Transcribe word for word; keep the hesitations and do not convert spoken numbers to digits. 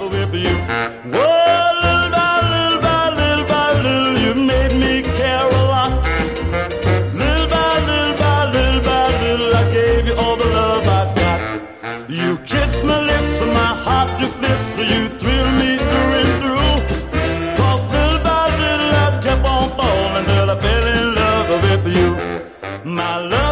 with you. Whoa, little by little by little by little, you made me care a lot. Little by little by little by little, I gave you all the love I got. You kissed my lips and my heart to flips, so you thrilled me through and through. Cause little by little I kept on falling till I fell in love with you. My love.